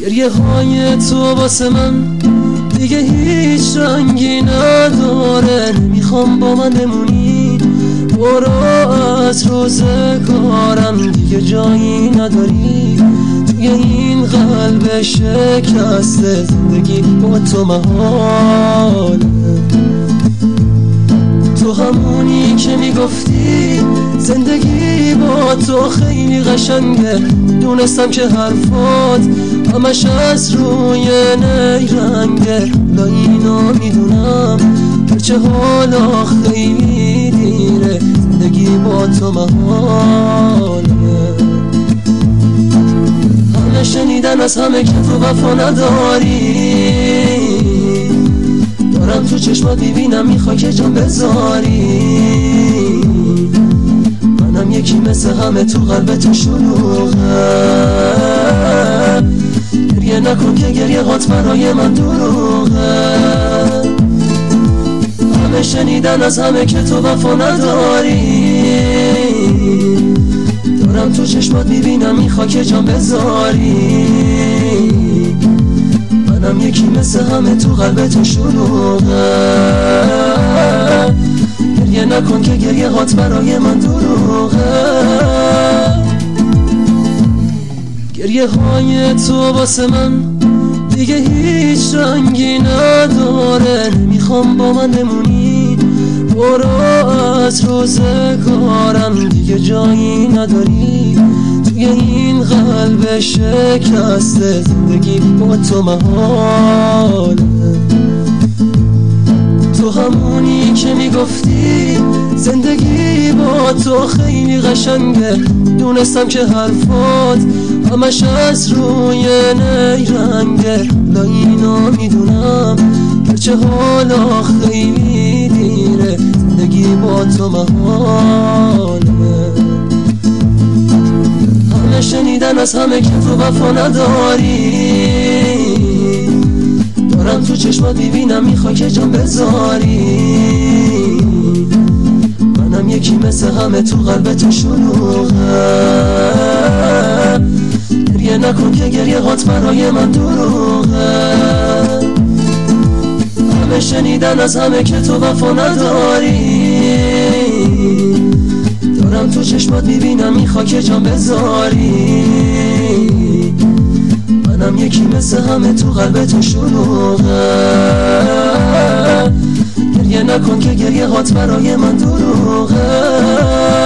گریه های تو واسه من دیگه هیچ رنگی نداره. نمیخوام با من بمونی، برو از روزگارم، دیگه جایی نداری توی این قلب شکسته. زندگی با تو محاله. تو همونی که میگفتی زندگی با تو خیلی قشنگه. دونستم که حرفات همش از روی نیرنگه. لا اینو میدونم گرچه حالا خیلی دیره، زندگی با تو محاله. همه شنیدن از همه که تو وفا نداری، دارم تو چشمات میبینم میخوای که جان بذاری. منم یکی مثل همه تو قلب تو شلوغه. گریه نکن که گریه هات برای من دروغه. همه شنیدن از همه که تو وفا نداری، دارم تو چشمات میبینم میخوای که جان بذاری. منم یکی مثل همه تو قلب تو شلوغه. گریه نکن که گریه هات برای من دروغه. گریه های تو واسه من دیگه هیچ رنگی نداره. نمیخوام با من بمونی، برو از روزگارم، دیگه جایی نداری توی این قلب شکسته. زندگی با تو محاله. تو همونی که میگفتی زندگی با تو خیلی قشنگه. دونستم که حرفات همش از روی نیرنگه. لا اینو میدونم گرچه حالا خیلی دیره، زندگی با تو محاله. همه شنیدن از همه که تو وفا نداری، دارم تو چشمات میبینم میخوای که جان بذاری. منم یکی مثل همه تو قلب تو شلوغه. گریه نکن که گریه هات برای من دروغه. همه شنیدن از همه که تو وفا نداری، دارم تو چشمات میبینم میخوای که جان بذاری. منم یکی مثل همه تو قلب تو شلوغه. گریه نکن که گریه هات برای من دروغه.